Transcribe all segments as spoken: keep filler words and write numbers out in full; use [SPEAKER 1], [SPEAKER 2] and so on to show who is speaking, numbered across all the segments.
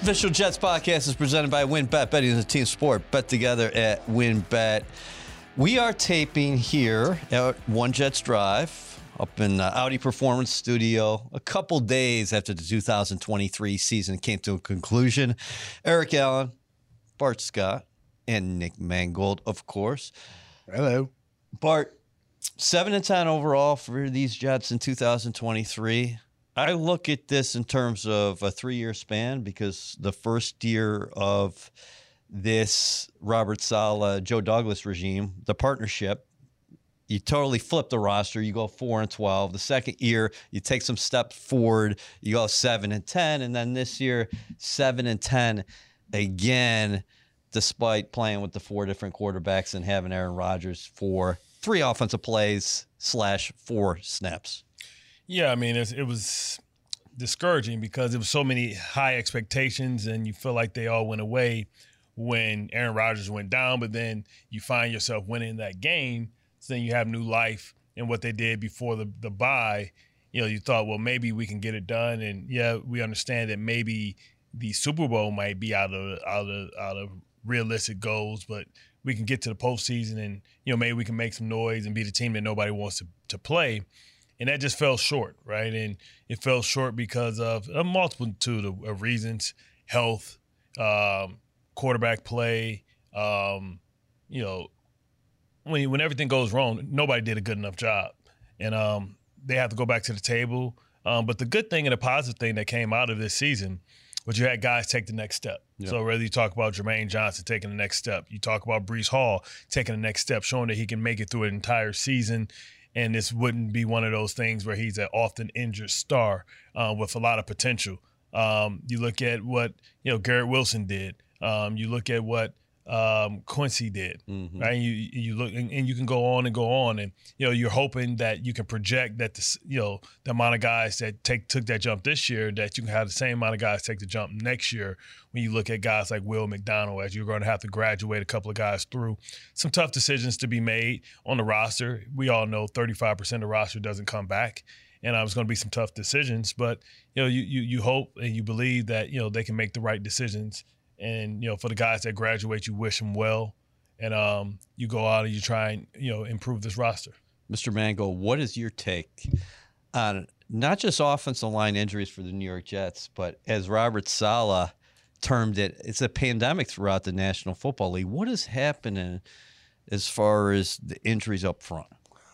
[SPEAKER 1] Official Jets podcast is presented by WynnBET. Betting is a team sport. Bet together at WynnBET. We are taping here at One Jets Drive up in uh, Audi Performance Studio a couple days after the two thousand twenty-three season came to a conclusion. Eric Allen, Bart Scott, and Nick Mangold, of course.
[SPEAKER 2] Hello.
[SPEAKER 1] Bart, seven and ten overall for these Jets in two thousand twenty-three. I look at this in terms of a three-year span because the first year of this Robert Saleh, Joe Douglas regime, the partnership, you totally flip the roster. You go four and twelve. The second year, you take some steps forward. You go seven and ten, and then this year, seven and ten again, despite playing with the four different quarterbacks and having Aaron Rodgers for three offensive plays slash four snaps.
[SPEAKER 3] Yeah, I mean, it, it was discouraging because there was so many high expectations, and you feel like they all went away when Aaron Rodgers went down. But then you find yourself winning that game, so then you have new life in what they did before the the bye. You know, you thought, well, maybe we can get it done, and yeah, we understand that maybe the Super Bowl might be out of out of out of realistic goals, but we can get to the postseason, and you know, maybe we can make some noise and be the team that nobody wants to to play. And that just fell short, right? And it fell short because of a multitude of, of reasons: health, um, quarterback play. Um, you know, when when everything goes wrong, nobody did a good enough job, and um, they have to go back to the table. Um, but the good thing and the positive thing that came out of this season was you had guys take the next step. Yep. So whether you talk about Jermaine Johnson taking the next step, you talk about Breece Hall taking the next step, showing that he can make it through an entire season. And this wouldn't be one of those things where he's an often injured star uh, with a lot of potential. Um, you look at what you know Garrett Wilson did. Um, you look at what um, Quincy did. Mm-hmm. Right? And you you look and, and you can go on and go on, and you know you're hoping that you can project that the you know the amount of guys that take took that jump this year, that you can have the same amount of guys take the jump next year. When you look at guys like Will McDonald, as you're going to have to graduate a couple of guys through some tough decisions to be made on the roster. We all know thirty-five percent of the roster doesn't come back, and uh, it's going to be some tough decisions. But you know, you you you hope and you believe that you know they can make the right decisions. And you know, for the guys that graduate, you wish them well, and um, you go out and you try and you know improve this roster.
[SPEAKER 1] Mister Mangold, what is your take on not just offensive line injuries for the New York Jets, but as Robert Saleh termed it, it's a pandemic throughout the National Football League. What is happening as far as the injuries up front?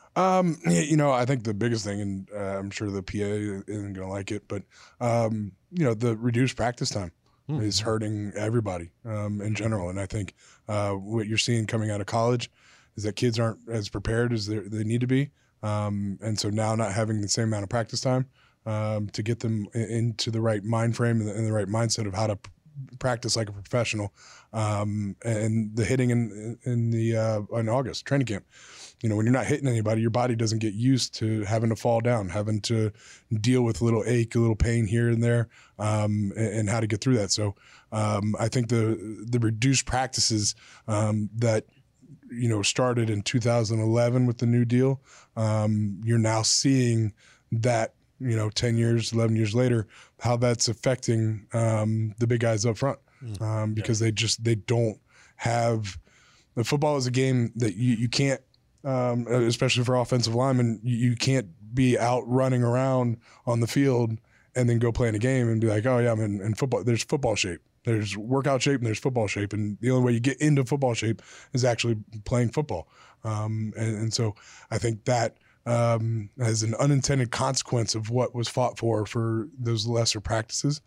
[SPEAKER 2] Um, you know, I think the biggest thing, and uh, I'm sure the P A isn't going to like it, but um, you know, the reduced practice time hmm. is hurting everybody um, in general. And I think uh, what you're seeing coming out of college is that kids aren't as prepared as they need to be, um, and so now not having the same amount of practice time um, to get them in, into the right mind frame and the, and the right mindset of how to p- practice like a professional, um, and the hitting in in the uh, in August training camp. You know, when you're not hitting anybody, your body doesn't get used to having to fall down, having to deal with a little ache, a little pain here and there, um, and, and how to get through that. So um, I think the the reduced practices um, that, you know, started in two thousand eleven with the New Deal, um, you're now seeing that, you know, ten years, eleven years later, how that's affecting um, the big guys up front um, because they just they don't have – the football is a game that you, you can't, Um, especially for offensive linemen, you, you can't be out running around on the field and then go play in a game and be like, oh, yeah, I'm in, in football. There's football shape. There's workout shape and there's football shape. And the only way you get into football shape is actually playing football. Um, and, and so I think that um, has an unintended consequence of what was fought for for those lesser practices.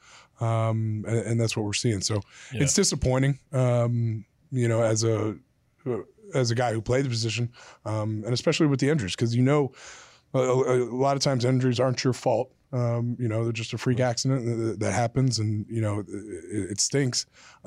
[SPEAKER 2] Um, and, and that's what we're seeing. So yeah. It's disappointing, um, you know, as a as a guy who played the position, um, and especially with the injuries, because you know a, a lot of times injuries aren't your fault. Um, you know, they're just a freak accident that, that happens, and you know it, it stinks.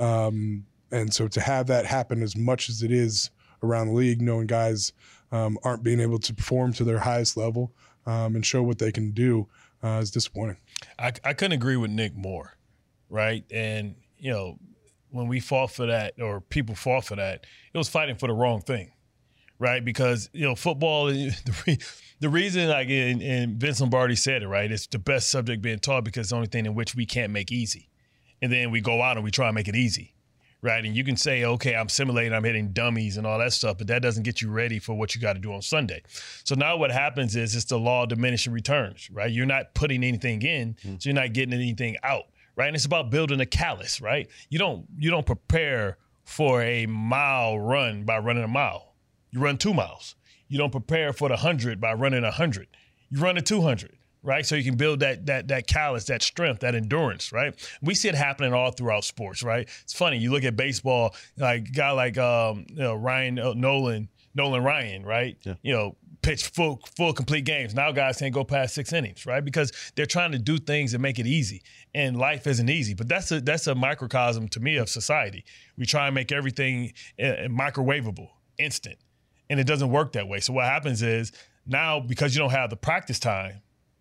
[SPEAKER 2] Um, and so to have that happen as much as it is around the league, knowing guys um, aren't being able to perform to their highest level um, and show what they can do uh, is disappointing.
[SPEAKER 3] I, I couldn't agree with Nick more, right? And you know, when we fought for that, or people fought for that, it was fighting for the wrong thing, right? Because, you know, football, the, re- the reason, like, and, and Vince Lombardi said it, right, it's the best subject being taught because it's the only thing in which we can't make easy. and then we go out and we try and make it easy, right? And you can say, okay, I'm simulating, I'm hitting dummies and all that stuff, but that doesn't get you ready for what you got to do on Sunday. So now what happens is it's the law of diminishing returns, right? You're not putting anything in, mm. so you're not getting anything out, right? And it's about building a callus, right? You don't you don't prepare for a mile run by running a mile. You run two miles. You don't prepare for the hundred by running a hundred. You run a two hundred. Right, so you can build that that that callus, that strength, that endurance. Right, we see it happening all throughout sports. Right, it's funny. You look at baseball, like a guy like um, you know, Ryan uh, Nolan, Nolan Ryan. Right, yeah. You know, pitch full full complete games. Now guys can't go past six innings. Right, because they're trying to do things and make it easy. And life isn't easy. But that's a that's a microcosm to me of society. We try and make everything uh, microwavable, instant, and it doesn't work that way. So what happens is now, because you don't have the practice time,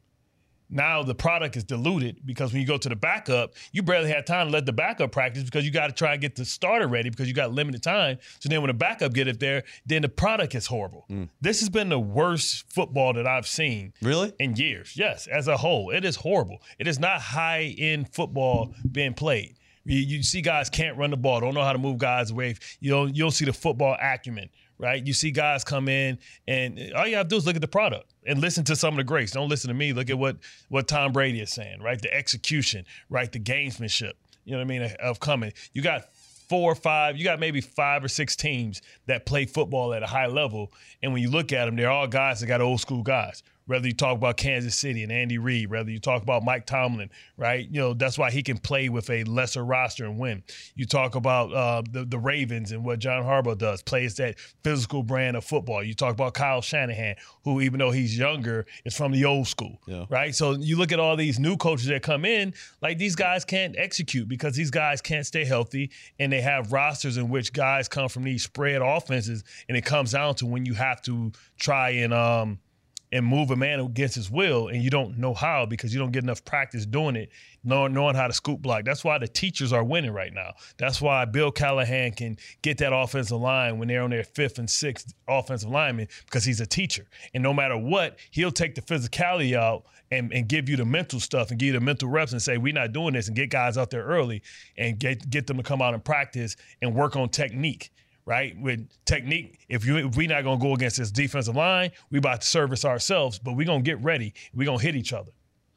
[SPEAKER 3] now the product is diluted, because when you go to the backup, you barely have time to let the backup practice because you got to try and get the starter ready because you got limited time. So then when the backup get it there, then the product is horrible. Mm. This has been the worst football that I've seen
[SPEAKER 1] really
[SPEAKER 3] in years. Yes, as a whole, it is horrible. It is not high-end football being played. You, you see guys can't run the ball, don't know how to move guys away. You don't, you don't see the football acumen, right? You see guys come in, and all you have to do is look at the product and listen to some of the greats. Don't listen to me. Look at what what Tom Brady is saying, right? The execution, right? The gamesmanship, you know what I mean, of coming. You got four or five, you got maybe five or six teams that play football at a high level, and when you look at them, they're all guys that got old school guys. Whether you talk about Kansas City and Andy Reid, whether you talk about Mike Tomlin, right? You know, that's why he can play with a lesser roster and win. You talk about uh, the, the Ravens and what John Harbaugh does, plays that physical brand of football. You talk about Kyle Shanahan, who, even though he's younger, is from the old school, yeah. right? So you look at all these new coaches that come in, like these guys can't execute because these guys can't stay healthy, and they have rosters in which guys come from these spread offenses, and it comes down to when you have to try and um, – and move a man against his will, and you don't know how because you don't get enough practice doing it, knowing, knowing how to scoop block. That's why the teachers are winning right now. That's why Bill Callahan can get that offensive line when they're on their fifth and sixth offensive lineman, because he's a teacher. And no matter what, he'll take the physicality out and, and give you the mental stuff and give you the mental reps and say, we're not doing this, and get guys out there early and get, get them to come out and practice and work on technique. Right? With technique, if you if we're not going to go against this defensive line, we about to service ourselves, but we're going to get ready. We're going to hit each other.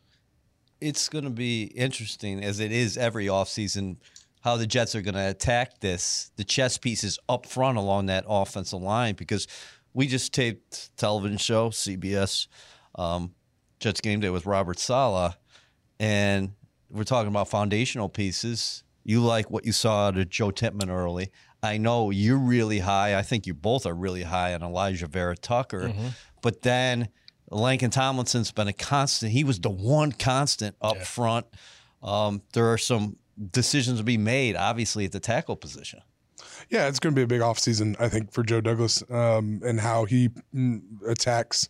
[SPEAKER 1] It's going to be interesting, as it is every offseason, how the Jets are going to attack this, the chess pieces up front along that offensive line, because we just taped television show, C B S, um, Jets Game Day with Robert Saleh, and we're talking about foundational pieces. You like what you saw out of Joe Tippmann early. I know you're really high. I think you both are really high on Elijah Vera Tucker. Mm-hmm. But then Laken Tomlinson's been a constant. He was the one constant up yeah. front. Um, there are some decisions to be made, obviously, at the tackle position.
[SPEAKER 2] Yeah, it's going to be a big offseason, I think, for Joe Douglas um, and how he mm, attacks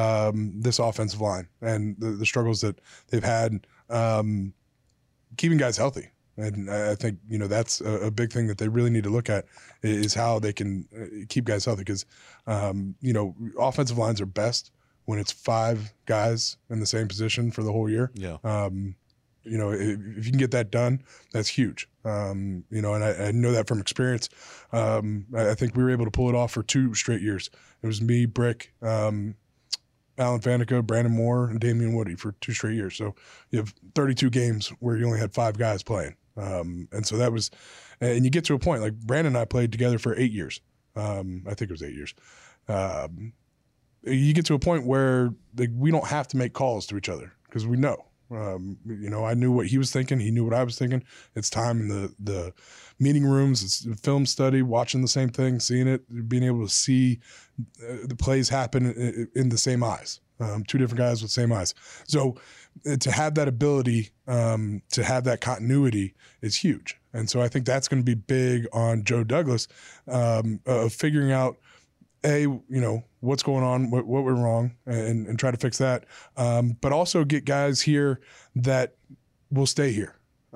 [SPEAKER 2] um, this offensive line and the, the struggles that they've had um, keeping guys healthy. And I think, you know, that's a, a big thing that they really need to look at is how they can keep guys healthy. Because, um, you know, offensive lines are best when it's five guys in the same position for the whole year.
[SPEAKER 1] Yeah.
[SPEAKER 2] Um, you know, if, if you can get that done, that's huge. Um, you know, and I, I know that from experience. Um, I, I think we were able to pull it off for two straight years. It was me, Brick, um, Alan Faneca, Brandon Moore, and Damian Woody for two straight years. So you have thirty-two games where you only had five guys playing. Um, and so that was, and you get to a point, like Brandon and I played together for eight years. Um, I think it was eight years. Um, you get to a point where like, we don't have to make calls to each other because we know. Um, you know, I knew what he was thinking. He knew what I was thinking. It's time in the, the meeting rooms. It's film study, watching the same thing, seeing it, being able to see uh, the plays happen in, in the same eyes. Um, two different guys with same eyes. So uh, to have that ability, um, to have that continuity is huge. And so I think that's going to be big on Joe Douglas um, of figuring out, A, you know, what's going on, what, what went wrong, and, and try to fix that. Um, but also get guys here that will stay here.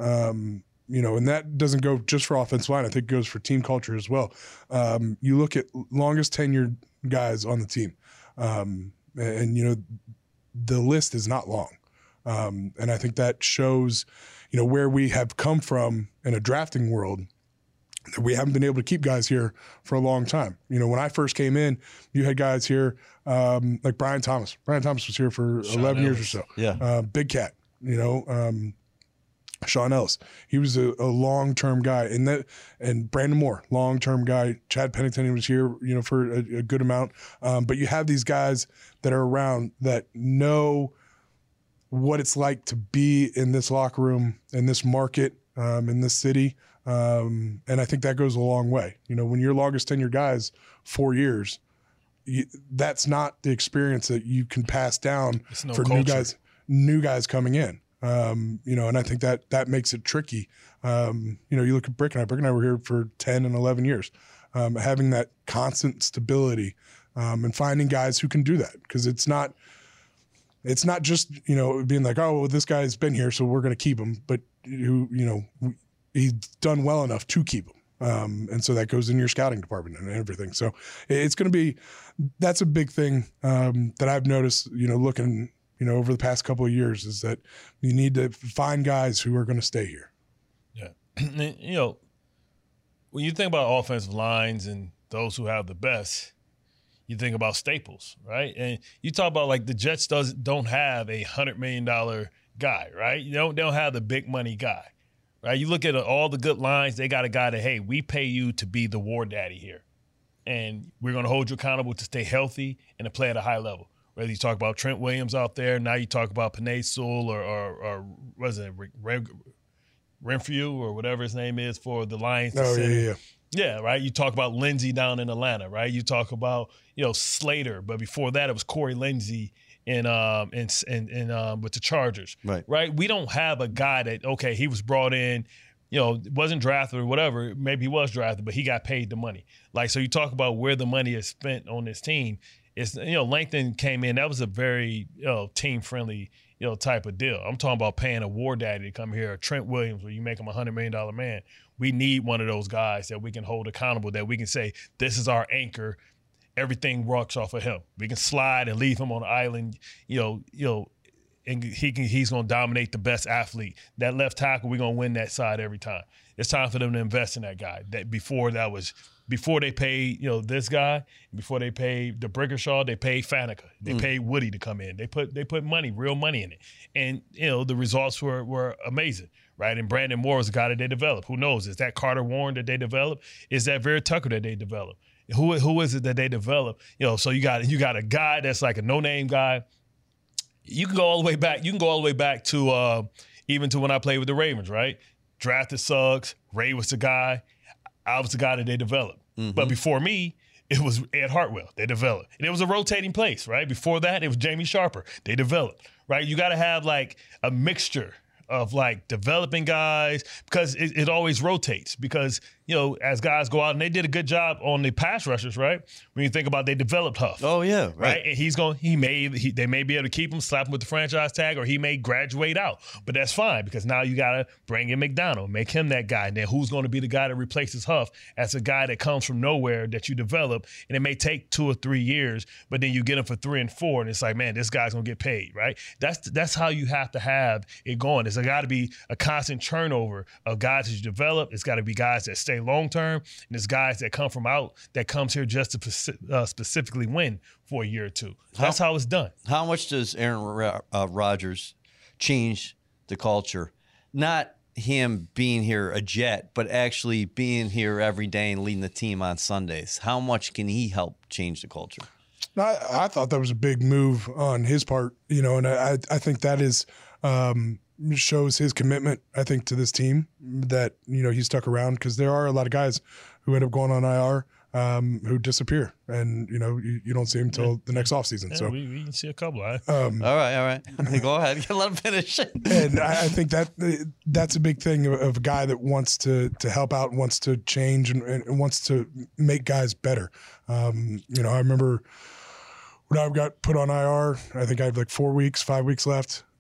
[SPEAKER 2] Um, you know, and that doesn't go just for offensive line. I think it goes for team culture as well. Um, you look at longest tenured guys on the team. Um, And, you know, the list is not long. Um, and I think that shows, you know, where we have come from in a drafting world, that we haven't been able to keep guys here for a long time. You know, when I first came in, you had guys here um, like Brian Thomas. Brian Thomas was here for
[SPEAKER 3] Sean
[SPEAKER 2] eleven
[SPEAKER 3] Ellis.
[SPEAKER 2] years or so.
[SPEAKER 1] Yeah.
[SPEAKER 2] Uh, Big Cat, you know, um, Sean Ellis. He was a, a long-term guy. And that, and Brandon Moore, long-term guy. Chad Pennington, he was here, you know, for a, a good amount. Um, but you have these guys that are around that know what it's like to be in this locker room, in this market, um, in this city. Um, and I think that goes a long way. You know, when your longest tenure guys, four years, you, that's not the experience that you can pass down
[SPEAKER 3] no
[SPEAKER 2] for
[SPEAKER 3] culture.
[SPEAKER 2] new guys, new guys coming in. Um, you know, and I think that that makes it tricky. Um, you know, you look at Brick and I. Brick and I were here for ten and eleven years, um, having that constant stability um, and finding guys who can do that, because it's not. It's not just, you know, being like, oh, well, this guy's been here, so we're going to keep him, but who, you know, he's done well enough to keep him. Um, and so that goes in your scouting department and everything. So it's going to be, that's a big thing um, that I've noticed, you know, looking, you know, over the past couple of years, is that you need to find guys who are going to stay here.
[SPEAKER 3] Yeah. You know, when you think about offensive lines and those who have the best, you think about staples, right? And you talk about, like, the Jets does, don't have a one hundred million dollars guy, right? You don't, they don't have the big money guy, right? You look at all the good lines, they got a guy that, hey, we pay you to be the war daddy here. And we're going to hold you accountable to stay healthy and to play at a high level. Whether you talk about Trent Williams out there, now you talk about Penei Sewell or, or, or what is it, Renfrew or whatever his name is for the Lions.
[SPEAKER 2] Oh, yeah, yeah, yeah.
[SPEAKER 3] Yeah, right. You talk about Lindsey down in Atlanta, right? You talk about, you know, Slater, but before that it was Corey Lindsey in um in in, in um with the Chargers,
[SPEAKER 1] Right.
[SPEAKER 3] Right. We don't have a guy that, okay, he was brought in, you know, wasn't drafted or whatever. Maybe he was drafted, but he got paid the money. Like, so you talk about where the money is spent on this team. It's, you know, Langton came in. That was a very, you know, team friendly, you know, type of deal. I'm talking about paying a war daddy to come here, or Trent Williams, where you make him a hundred million dollar man. We need one of those guys that we can hold accountable, that we can say, this is our anchor. Everything rocks off of him. We can slide and leave him on the island, you know, you know, and he can, he's going to dominate the best athlete. That left tackle, we're going to win that side every time. It's time for them to invest in that guy. That before that was before they paid, you know, this guy, before they paid the Brickershaw, they paid Faneca. They mm. paid Woody to come in. They put they put money, real money in it. And, you know, the results were were amazing, right? And Brandon Moore was a guy that they developed. Who knows? Is that Carter Warren that they developed? Is that Vera Tucker that they developed? Who who is it that they developed? You know, so you got you got a guy that's like a no-name guy. You can go all the way back. You can go all the way back to uh, even to when I played with the Ravens, right? Drafted Suggs. Ray was the guy. I was the guy that they developed. Mm-hmm. But before me, it was Ed Hartwell. They developed. And it was a rotating place, right? Before that, it was Jamie Sharper. They developed, right? You got to have like a mixture of like developing guys, because it, it always rotates, because, you know, as guys go out, and they did a good job on the pass rushers, right? When you think about, they developed Huff.
[SPEAKER 1] Oh yeah, right.
[SPEAKER 3] right? And he's going, he may, he, they may be able to keep him, slap him with the franchise tag, or he may graduate out. But that's fine, because now you got to bring in McDonald, make him that guy. And then who's going to be the guy that replaces Huff as a guy that comes from nowhere that you develop? And it may take two or three years, but then you get him for three and four, and it's like, man, this guy's going to get paid, right? That's that's how you have to have it going. There's got to be a constant turnover of guys that you develop. It's got to be guys that stay long-term. And there's guys that come from out, that comes here just to uh, specifically win for a year or two. That's how, how it's done.
[SPEAKER 1] How much does Aaron uh, Rodgers change the culture? Not him being here a Jet, but actually being here every day and leading the team on Sundays. How much can he help change the culture?
[SPEAKER 2] I, I thought that was a big move on his part, you know, and I, I think that is um, shows his commitment, I think, to this team, that, you know, he stuck around, because there are a lot of guys who end up going on I R um, who disappear, and, you know, you, you don't see them until the next offseason.
[SPEAKER 3] Yeah,
[SPEAKER 2] so
[SPEAKER 3] we, we can see a couple. Right?
[SPEAKER 2] Um,
[SPEAKER 1] all right, all right. Go ahead. Let him finish.
[SPEAKER 2] And I, I think that that's a big thing of, of a guy that wants to to help out, wants to change, and, and wants to make guys better. Um, you know, I remember when I got put on I R, I think I had like four weeks, five weeks left.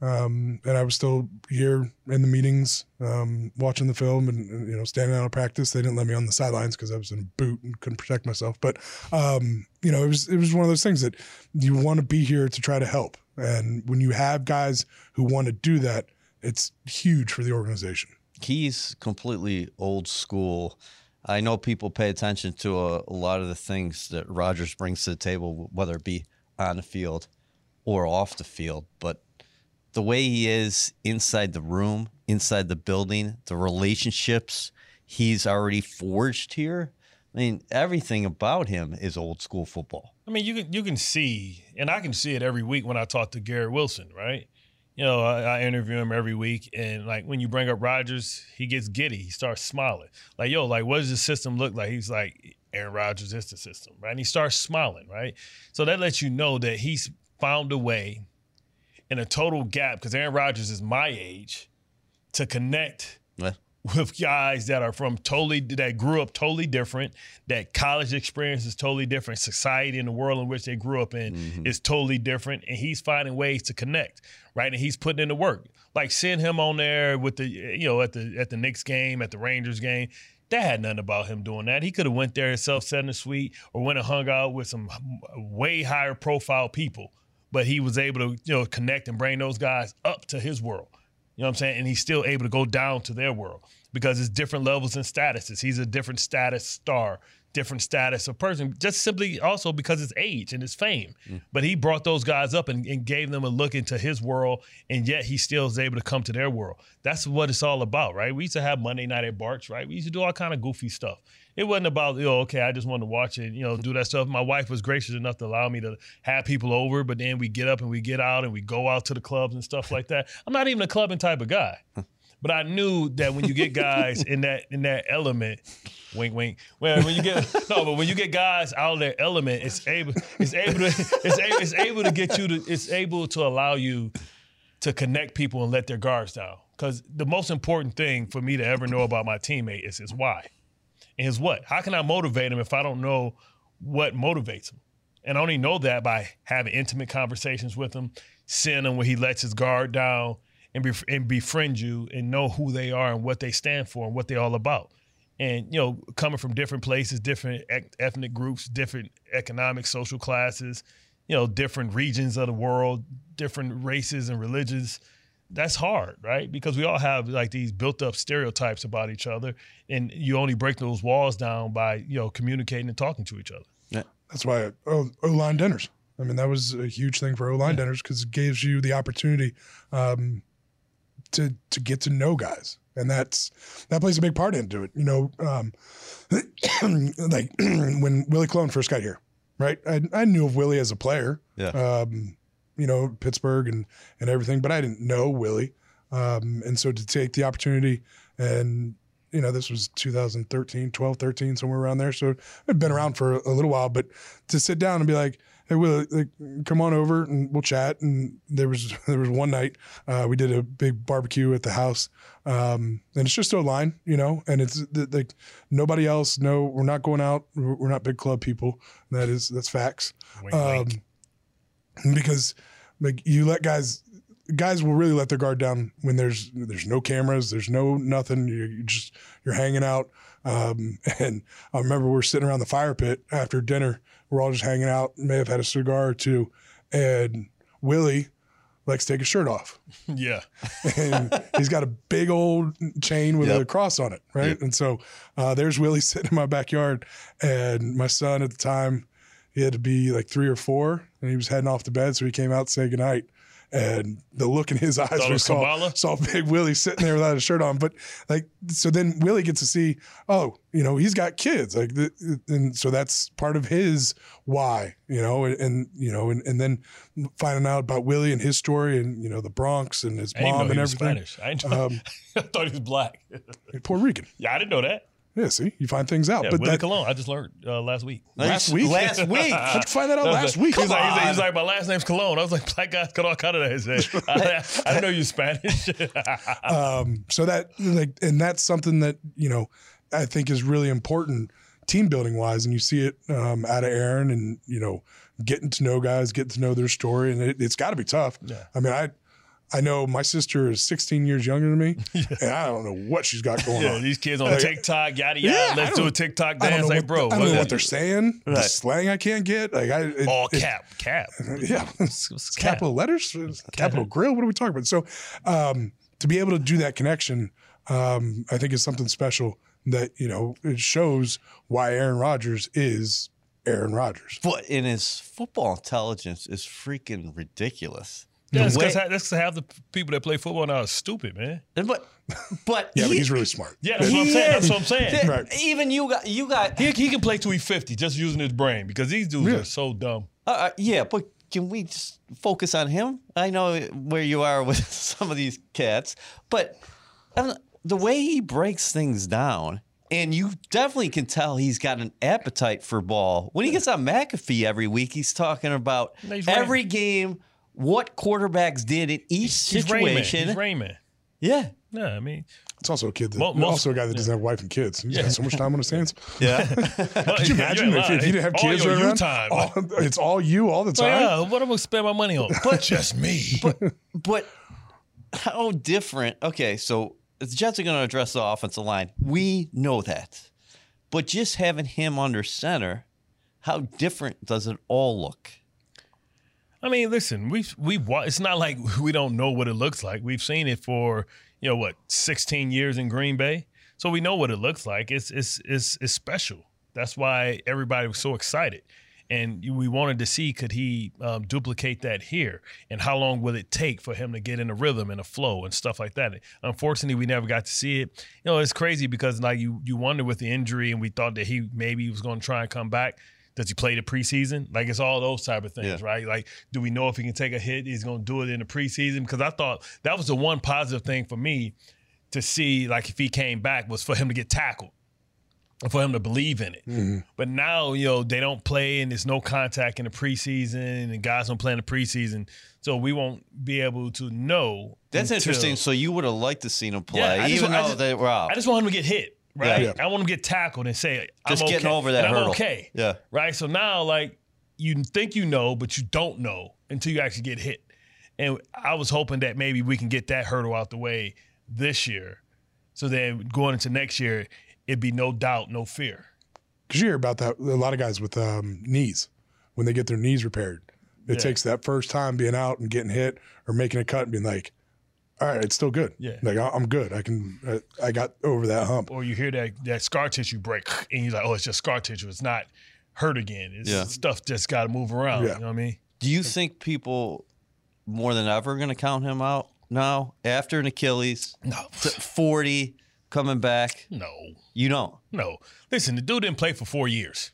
[SPEAKER 2] Um, and I was still here in the meetings, um, watching the film and, and, you know, standing out of practice. They didn't let me on the sidelines because I was in a boot and couldn't protect myself. But, um, you know, it was, it was one of those things that you want to be here to try to help. And when you have guys who want to do that, it's huge for the organization.
[SPEAKER 1] He's completely old school. I know people pay attention to a, a lot of the things that Rodgers brings to the table, whether it be on the field or off the field, but the way he is inside the room, inside the building, the relationships he's already forged here. I mean, everything about him is old school football.
[SPEAKER 3] I mean, you can you can see, and I can see it every week when I talk to Garrett Wilson, right? You know, I, I interview him every week, and like when you bring up Rodgers, he gets giddy. He starts smiling. Like, yo, like what does the system look like? He's like, Aaron Rodgers is the system, right? And he starts smiling, right? So that lets you know that he's found a way in a total gap, because Aaron Rodgers is my age, to connect
[SPEAKER 1] Yeah.
[SPEAKER 3] with guys that are from totally, that grew up totally different, that college experience is totally different, society and the world in which they grew up in mm-hmm. is totally different, and he's finding ways to connect, right? And he's putting in the work. Like seeing him on there with the, you know, at the at the Knicks game, at the Rangers game, that had nothing about him doing that. He could have went there himself, sat in the suite, or went and hung out with some way higher profile people. But he was able to, you know, connect and bring those guys up to his world. You know what I'm saying? And he's still able to go down to their world because it's different levels and statuses. He's a different status star, different status of person, just simply also because his age and his fame. Mm. But he brought those guys up and, and gave them a look into his world, and yet he still is able to come to their world. That's what it's all about, right? We used to have Monday night at Bart's, right? We used to do all kind of goofy stuff. It wasn't about, you know, okay, I just wanted to watch it, you know, do that stuff. My wife was gracious enough to allow me to have people over, but then we get up and we get out and we go out to the clubs and stuff like that. I'm not even a clubbing type of guy. But I knew that when you get guys in that in that element, wink, wink. Well, when you get no, but when you get guys out of their element, it's able, it's able to, it's able, it's able to get you to, it's able to allow you to connect people and let their guards down. Because the most important thing for me to ever know about my teammate is his why, and his what. How can I motivate him if I don't know what motivates him? And I only know that by having intimate conversations with him, seeing him when he lets his guard down, and, bef- and befriend you and know who they are and what they stand for and what they're all about. And, you know, coming from different places, different ec- ethnic groups, different economic, social classes, you know, different regions of the world, different races and religions, that's hard, right? Because we all have like these built up stereotypes about each other, and you only break those walls down by, you know, communicating and talking to each other.
[SPEAKER 1] Yeah.
[SPEAKER 2] That's why O- O-line dinners. I mean, that was a huge thing for O-line yeah. dinners because it gives you the opportunity um, to to get to know guys. And that's that plays a big part into it. You know, um, like when Willie Colon first got here, right? I, I knew of Willie as a player,
[SPEAKER 1] yeah.
[SPEAKER 2] um, you know, Pittsburgh and, and everything, but I didn't know Willie. Um, and so to take the opportunity and, you know, this was two thousand thirteen, twelve, thirteen, somewhere around there. So I'd been around for a little while, but to sit down and be like, hey, Will, like, come on over and we'll chat. And there was there was one night uh, we did a big barbecue at the house, um, and it's just O-line, you know, and it's like nobody else. No, we're not going out. We're not big club people. That is that's facts.
[SPEAKER 3] Wink,
[SPEAKER 2] um,
[SPEAKER 3] wink.
[SPEAKER 2] Because like you let guys. Guys will really let their guard down when there's there's no cameras, there's no nothing. You're, you just you're hanging out. Um, and I remember we we're sitting around the fire pit after dinner. We're all just hanging out. May have had a cigar or two, and Willie likes to take his shirt off.
[SPEAKER 3] Yeah,
[SPEAKER 2] and he's got a big old chain with yep. a cross on it, right? Yep. And so uh, there's Willie sitting in my backyard, and my son at the time he had to be like three or four, and he was heading off to bed, so he came out to say goodnight. And the look in his eyes when he saw, saw big Willie sitting there without a shirt on. But like, so then Willie gets to see, oh, you know, he's got kids. Like, the, and so that's part of his why, you know, and, and you know, and, and then finding out about Willie and his story and, you know, the Bronx and his
[SPEAKER 3] I
[SPEAKER 2] mom and
[SPEAKER 3] he
[SPEAKER 2] everything.
[SPEAKER 3] Was Spanish. I, didn't know. Um, I thought he was black.
[SPEAKER 2] Puerto Rican.
[SPEAKER 3] Yeah, I didn't know that.
[SPEAKER 2] Yeah, see, you find things out.
[SPEAKER 3] Yeah,
[SPEAKER 2] but
[SPEAKER 3] Willie
[SPEAKER 2] that,
[SPEAKER 3] Colon, I just learned uh, last week.
[SPEAKER 2] Last week?
[SPEAKER 1] Last week.
[SPEAKER 2] How'd you find that out last
[SPEAKER 3] like,
[SPEAKER 2] week?
[SPEAKER 3] He's like, he's, like, he's like, my last name's Colon. I was like, black guys got all kind of that. He said, I, I didn't know you Spanish.
[SPEAKER 2] um, so that, like, and that's something that, you know, I think is really important team building wise. And you see it um, out of Aaron and, you know, getting to know guys, getting to know their story. And it, it's got to be tough.
[SPEAKER 3] Yeah.
[SPEAKER 2] I mean, I, I know my sister is sixteen years younger than me, yeah. and I don't know what she's got going
[SPEAKER 3] yeah,
[SPEAKER 2] on.
[SPEAKER 3] These kids on
[SPEAKER 2] like,
[SPEAKER 3] TikTok, yada yada.
[SPEAKER 2] Yeah,
[SPEAKER 3] Let's do a TikTok
[SPEAKER 2] I don't
[SPEAKER 3] dance,
[SPEAKER 2] know
[SPEAKER 3] like
[SPEAKER 2] what,
[SPEAKER 3] bro.
[SPEAKER 2] I don't know
[SPEAKER 3] what
[SPEAKER 2] what they're saying.
[SPEAKER 1] Right.
[SPEAKER 2] The slang I can't get. Like I, it,
[SPEAKER 3] all
[SPEAKER 2] it,
[SPEAKER 3] cap, cap.
[SPEAKER 2] Yeah,
[SPEAKER 3] It's, it's
[SPEAKER 2] capital
[SPEAKER 3] cap.
[SPEAKER 2] letters, capital grill. What are we talking about? So, um, to be able to do that connection, um, I think is something special that you know it shows why Aaron Rodgers is Aaron Rodgers.
[SPEAKER 1] But in his football intelligence is freaking ridiculous.
[SPEAKER 3] Yeah, that's
[SPEAKER 1] The way-
[SPEAKER 3] because that's 'cause half the people that play football now are stupid, man.
[SPEAKER 1] But but
[SPEAKER 2] Yeah,
[SPEAKER 1] he,
[SPEAKER 2] but he's really smart.
[SPEAKER 3] Yeah, that's what I'm saying. That's what I'm saying.
[SPEAKER 1] th-
[SPEAKER 2] Right.
[SPEAKER 1] Even you got you got
[SPEAKER 3] He, he can play till he's fifty just using his brain because these dudes
[SPEAKER 2] Yeah.
[SPEAKER 3] are so dumb.
[SPEAKER 1] uh, yeah, but can we just focus on him? I know where you are with some of these cats, but I don't- the way he breaks things down, and you definitely can tell he's got an appetite for ball. When he gets on McAfee every week, he's talking about
[SPEAKER 3] No, he's
[SPEAKER 1] every game, what quarterbacks did in each
[SPEAKER 3] He's Rain Man.
[SPEAKER 1] situation.
[SPEAKER 3] He's Rain Man.
[SPEAKER 1] Yeah,
[SPEAKER 3] Yeah, I mean,
[SPEAKER 2] It's also a kid that
[SPEAKER 3] Mo- most-
[SPEAKER 2] also a guy that doesn't have a wife and kids. He's
[SPEAKER 3] Yeah.
[SPEAKER 2] got so much time on his hands.
[SPEAKER 1] yeah.
[SPEAKER 2] Could you imagine if, if you didn't have
[SPEAKER 3] all
[SPEAKER 2] kids
[SPEAKER 3] your
[SPEAKER 2] running
[SPEAKER 3] you
[SPEAKER 2] around?
[SPEAKER 3] time.
[SPEAKER 2] All- it's all you all the
[SPEAKER 3] So,
[SPEAKER 2] time.
[SPEAKER 3] yeah, what am I gonna spend my money on? But just me.
[SPEAKER 1] But how different? Okay, so the Jets are going to address the offensive line. We know that. But just having him under center, how different does it all look?
[SPEAKER 3] I mean, listen, we've we've wa- it's not like we don't know what it looks like. We've seen it for, you know, what, sixteen years in Green Bay. So we know what it looks like. It's it's it's it's special. That's why everybody was so excited. And we wanted to see, could he um, duplicate that here? And how long will it take for him to get in a rhythm and a flow and stuff like that? Unfortunately, we never got to see it. You know, it's crazy because like you you wonder with the injury, and we thought that he maybe was going to try and come back. Does he play the preseason? Like, it's all those type of things,
[SPEAKER 1] Yeah.
[SPEAKER 3] right? Like, do we know if he can take a hit? He's going to do it in the preseason? Because I thought that was the one positive thing for me to see, like, if he came back, was for him to get tackled and for him to believe in it.
[SPEAKER 2] Mm-hmm.
[SPEAKER 3] But now, you know, they don't play and there's no contact in the preseason and guys don't play in the preseason. So we won't be able to know.
[SPEAKER 1] That's
[SPEAKER 3] until-
[SPEAKER 1] interesting. So you would have liked to seen him play,
[SPEAKER 3] Yeah, I just
[SPEAKER 1] even
[SPEAKER 3] wa- I
[SPEAKER 1] though
[SPEAKER 3] just-
[SPEAKER 1] they were out.
[SPEAKER 3] I just want him to get hit, right?
[SPEAKER 2] Yeah.
[SPEAKER 3] I want him to get tackled and say, I'm
[SPEAKER 1] Just
[SPEAKER 3] okay.
[SPEAKER 1] getting over that
[SPEAKER 3] and I'm
[SPEAKER 1] hurdle.
[SPEAKER 3] okay.
[SPEAKER 1] Yeah.
[SPEAKER 3] Right? So now, like, you think you know, but you don't know until you actually get hit. And I was hoping that maybe we can get that hurdle out the way this year. So then going into next year, it'd be no doubt, no fear.
[SPEAKER 2] Because you hear about that, a lot of guys with um, knees, when they get their knees repaired. It
[SPEAKER 3] Yeah.
[SPEAKER 2] takes that first time being out and getting hit or making a cut and being like, all right, it's still good.
[SPEAKER 3] Yeah.
[SPEAKER 2] Like, I- I'm good. I can, I, I got over that hump.
[SPEAKER 3] Or you hear that that scar tissue break, and you're like, oh, it's just scar tissue. It's not hurt again. It's
[SPEAKER 1] Yeah.
[SPEAKER 3] stuff just got to move around.
[SPEAKER 2] Yeah.
[SPEAKER 3] You know what I mean?
[SPEAKER 1] Do you think people more than ever are going to count him out now after an Achilles,
[SPEAKER 3] No.
[SPEAKER 1] to forty, coming back?
[SPEAKER 3] No.
[SPEAKER 1] You don't.
[SPEAKER 3] No. Listen, the dude didn't play for four years.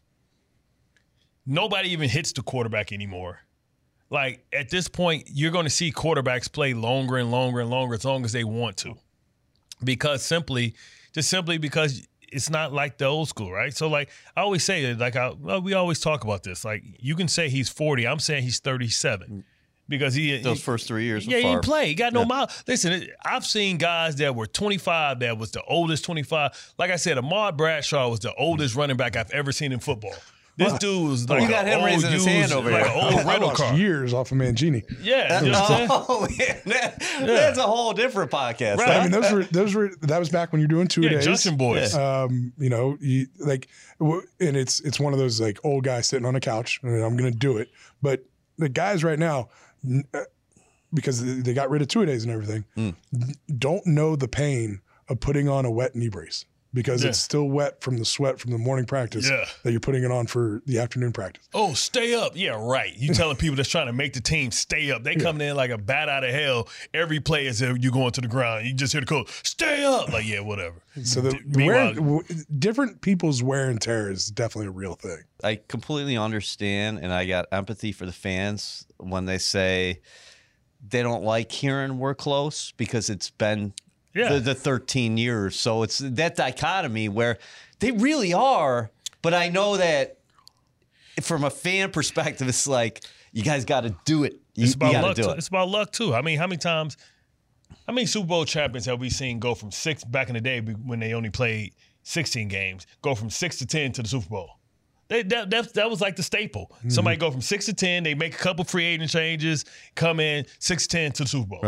[SPEAKER 3] Nobody even hits the quarterback anymore. Like, at this point, you're going to see quarterbacks play longer and longer and longer as long as they want to. Because simply, just simply because it's not like the old school, right? So, like, I always say, like, I, well, we always talk about this. Like, you can say he's forty. I'm saying he's thirty-seven. Because he
[SPEAKER 1] Those
[SPEAKER 3] he-
[SPEAKER 1] first three years
[SPEAKER 3] yeah,
[SPEAKER 1] of
[SPEAKER 3] he didn't
[SPEAKER 1] Favre.
[SPEAKER 3] play. He got no
[SPEAKER 1] Yeah.
[SPEAKER 3] mile. Listen, it- I've seen guys that were twenty-five that was the oldest twenty-five. Like I said, Ahmad Bradshaw was the oldest running back I've ever seen in football. This dude was like
[SPEAKER 1] You got
[SPEAKER 3] an
[SPEAKER 1] him
[SPEAKER 3] old
[SPEAKER 1] raising his
[SPEAKER 3] used-
[SPEAKER 1] hand over
[SPEAKER 3] like
[SPEAKER 1] here.
[SPEAKER 3] an old
[SPEAKER 2] I
[SPEAKER 3] rental
[SPEAKER 2] lost
[SPEAKER 3] car.
[SPEAKER 2] years off of Mangini.
[SPEAKER 3] Yeah, you know what I'm saying?
[SPEAKER 1] Oh, yeah. That- That's a whole different podcast.
[SPEAKER 3] Right.
[SPEAKER 1] huh?
[SPEAKER 2] I mean, those were those were that was back when you're doing two
[SPEAKER 3] Yeah,
[SPEAKER 2] days.
[SPEAKER 3] Junction Boys.
[SPEAKER 2] Um, you know, you, like, w- and it's it's one of those like old guys sitting on a couch, and I'm going to do it. But the guys right now, n- uh, because they they got rid of two days and everything,
[SPEAKER 3] Mm.
[SPEAKER 2] n- don't know the pain of putting on a wet knee brace because
[SPEAKER 3] Yeah.
[SPEAKER 2] it's still wet from the sweat from the morning practice
[SPEAKER 3] Yeah.
[SPEAKER 2] that you're putting it on for the afternoon practice.
[SPEAKER 3] Oh, stay up. Yeah, right. You telling people that's trying to make the team stay up. They coming in like a bat out of hell. Every play is you going to the ground. You just hear the coach, stay up. Like, yeah, whatever.
[SPEAKER 2] So the,
[SPEAKER 3] D-
[SPEAKER 2] the wear,
[SPEAKER 3] meanwhile-
[SPEAKER 2] w- different people's wear and tear is definitely a real thing.
[SPEAKER 1] I completely understand, and I got empathy for the fans when they say they don't like hearing we're close because it's been
[SPEAKER 3] Yeah.
[SPEAKER 1] the, the thirteen years. So it's that dichotomy where they really are, but I know that from a fan perspective, it's like, you guys got to do it. You,
[SPEAKER 3] It's
[SPEAKER 1] you
[SPEAKER 3] about
[SPEAKER 1] got to
[SPEAKER 3] luck.
[SPEAKER 1] do
[SPEAKER 3] Too.
[SPEAKER 1] it.
[SPEAKER 3] It's about luck too. I mean, how many times, how many Super Bowl champions have we seen go from six back in the day when they only played sixteen games, go from six to ten to the Super Bowl? They, that, that that was like the staple.
[SPEAKER 1] Mm-hmm.
[SPEAKER 3] Somebody go from six to ten, they make a couple free agent changes, come in six to ten to the Super Bowl.
[SPEAKER 1] Right.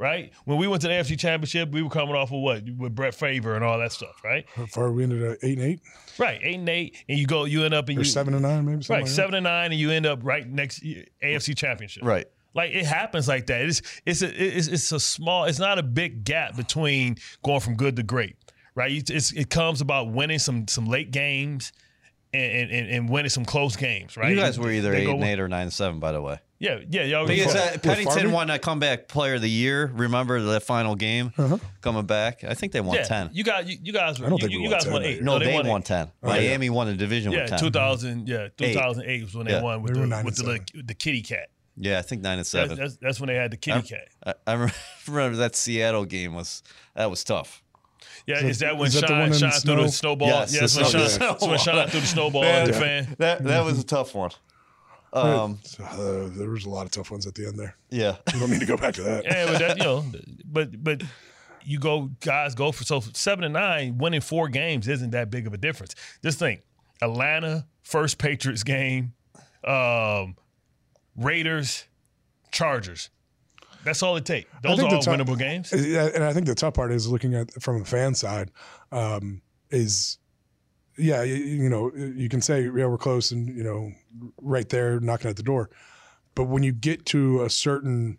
[SPEAKER 3] right? When we went to the A F C Championship, we were coming off of what? With Brett Favre and all that stuff, right?
[SPEAKER 2] How far we ended at eight and eight?
[SPEAKER 3] Right, eight and eight, and you go, you end up in
[SPEAKER 2] Or
[SPEAKER 3] you,
[SPEAKER 2] seven and nine, maybe.
[SPEAKER 3] right,
[SPEAKER 2] Like
[SPEAKER 3] seven and nine, and you end up right next A F C Championship.
[SPEAKER 1] Right.
[SPEAKER 3] Like it happens like that. It's it's a it's, it's a small. It's not a big gap between going from good to great, right? It's, it comes about winning some some late games and and, and winning some close games, right?
[SPEAKER 1] You guys were either
[SPEAKER 3] They
[SPEAKER 1] eight
[SPEAKER 3] go-
[SPEAKER 1] and eight or nine and seven, by the way.
[SPEAKER 3] Yeah, yeah, y'all.
[SPEAKER 1] Because
[SPEAKER 3] was-
[SPEAKER 1] uh, Pennington
[SPEAKER 2] Farley?
[SPEAKER 1] won a comeback player of the year. Remember the final game
[SPEAKER 2] Uh-huh.
[SPEAKER 1] coming back? I think they won
[SPEAKER 3] yeah,
[SPEAKER 1] ten.
[SPEAKER 3] You got you, you guys.
[SPEAKER 2] I don't
[SPEAKER 3] you,
[SPEAKER 2] think we
[SPEAKER 3] you
[SPEAKER 2] won
[SPEAKER 3] guys
[SPEAKER 2] ten
[SPEAKER 3] won
[SPEAKER 2] that
[SPEAKER 3] eight.
[SPEAKER 2] year.
[SPEAKER 1] No, they
[SPEAKER 3] won,
[SPEAKER 1] won
[SPEAKER 3] eight.
[SPEAKER 1] ten.
[SPEAKER 2] Oh, yeah.
[SPEAKER 1] Miami won the division
[SPEAKER 3] Yeah,
[SPEAKER 1] with ten.
[SPEAKER 3] two thousand. Yeah, two thousand eight was when they
[SPEAKER 1] Yeah.
[SPEAKER 3] won with
[SPEAKER 2] They were
[SPEAKER 3] the
[SPEAKER 2] nine
[SPEAKER 3] with the,
[SPEAKER 2] and
[SPEAKER 3] little- the kitty cat.
[SPEAKER 1] Yeah, I think nine and
[SPEAKER 3] That's,
[SPEAKER 1] seven.
[SPEAKER 3] that's that's when they had the kitty
[SPEAKER 1] I'm-
[SPEAKER 3] cat.
[SPEAKER 1] I, I remember that Seattle game was that was tough.
[SPEAKER 3] Yeah,
[SPEAKER 2] Is that-
[SPEAKER 3] is that when
[SPEAKER 2] is that the
[SPEAKER 3] Sean
[SPEAKER 2] one in
[SPEAKER 3] Sean
[SPEAKER 2] the
[SPEAKER 3] threw the
[SPEAKER 2] snow?
[SPEAKER 3] snowball?
[SPEAKER 1] Yes,
[SPEAKER 3] yeah,
[SPEAKER 1] the
[SPEAKER 3] that's when
[SPEAKER 1] snow-
[SPEAKER 3] Sean,
[SPEAKER 1] yeah.
[SPEAKER 3] that's when Sean threw the snowball
[SPEAKER 1] Man,
[SPEAKER 3] at the fan.
[SPEAKER 1] That that was a tough one. Um,
[SPEAKER 2] Uh, there was a lot of tough ones at the end there.
[SPEAKER 1] yeah,
[SPEAKER 2] We don't need to go back to that.
[SPEAKER 3] Yeah, but that you know, but but you go guys go for so seven and nine, winning four games isn't that big of a difference. Just think, Atlanta first Patriots game, um, Raiders, Chargers. That's all it takes. Those are
[SPEAKER 2] think the
[SPEAKER 3] all
[SPEAKER 2] top-
[SPEAKER 3] winnable games.
[SPEAKER 2] Yeah, and I think the tough part is looking at from the fan side, um, is yeah, you, you know, you can say yeah we're close and you know right there knocking at the door, but when you get to a certain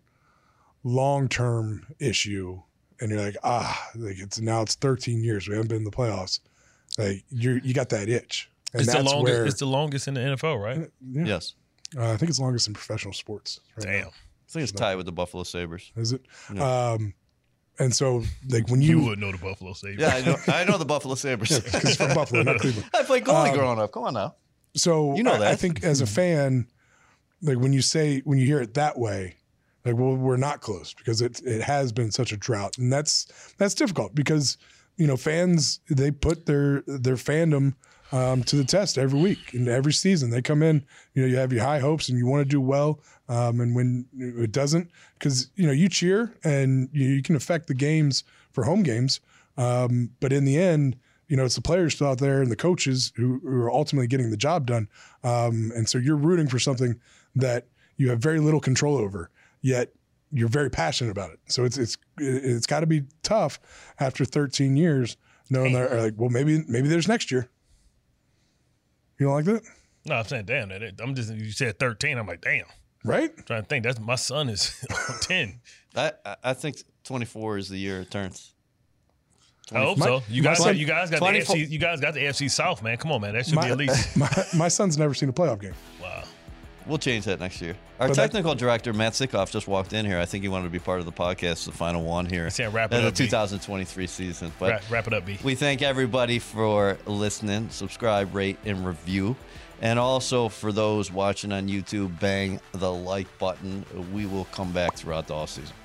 [SPEAKER 2] long term issue and you're like ah like it's now it's thirteen years we haven't been in the playoffs, like you you got that itch. And
[SPEAKER 3] It's the
[SPEAKER 2] that's
[SPEAKER 3] longest.
[SPEAKER 2] where
[SPEAKER 3] It's the longest in the N F L, right?
[SPEAKER 2] yeah,
[SPEAKER 1] yes.
[SPEAKER 2] uh, I think it's longest in professional sports. Right
[SPEAKER 3] Damn,
[SPEAKER 2] now.
[SPEAKER 1] I think it's tied with the Buffalo Sabres.
[SPEAKER 2] Is it?
[SPEAKER 1] Yeah.
[SPEAKER 2] Um, and so like when
[SPEAKER 3] you
[SPEAKER 2] you
[SPEAKER 3] would know the Buffalo Sabres.
[SPEAKER 1] Yeah, I know, I know the Buffalo Sabres.
[SPEAKER 2] because from Buffalo, not Cleveland.
[SPEAKER 1] I played goalie
[SPEAKER 2] Um,
[SPEAKER 1] growing up. Come on now.
[SPEAKER 2] So
[SPEAKER 1] You know
[SPEAKER 2] I, I
[SPEAKER 1] that.
[SPEAKER 2] think as a fan, like when you say when you hear it that way, like well we're not close because it it has been such a drought, and that's that's difficult because you know fans they put their their fandom um, to the test every week and every season they come in. You know you have your high hopes and you want to do well, um, and when it doesn't, because you know you cheer and you, you can affect the games for home games, um, but in the end. You know, it's the players still out there and the coaches who, who are ultimately getting the job done. Um, and so you're rooting for something that you have very little control over, yet you're very passionate about it. So it's it's it's got to be tough after thirteen years, knowing that like, well, maybe maybe there's next year. You don't like that,
[SPEAKER 3] No, I'm saying, damn. That I'm just. You said thirteen. I'm like, damn.
[SPEAKER 2] right?
[SPEAKER 3] I'm trying to think. That's my son is ten.
[SPEAKER 1] I I- I think twenty-four is the year it turns.
[SPEAKER 3] I hope
[SPEAKER 2] My-
[SPEAKER 3] so. You
[SPEAKER 2] my
[SPEAKER 3] guys,
[SPEAKER 2] son-
[SPEAKER 3] you guys got the A F
[SPEAKER 1] twenty-four
[SPEAKER 3] C. You guys got the A F C South, man. Come on, man. That should be at least.
[SPEAKER 2] my, my son's never seen a playoff game.
[SPEAKER 3] Wow.
[SPEAKER 1] We'll change that next year. Our
[SPEAKER 2] But that-
[SPEAKER 1] technical director, Matt Sickoff, just walked in here. I think he wanted to be part of the podcast, the final one here.
[SPEAKER 3] saying wrap it
[SPEAKER 1] of the
[SPEAKER 3] up, B.
[SPEAKER 1] two thousand twenty-three season. But
[SPEAKER 3] Wrap, wrap it up, B.
[SPEAKER 1] we thank everybody for listening. Subscribe, rate, and review. And also for those watching on YouTube, bang the like button. We will come back throughout the offseason.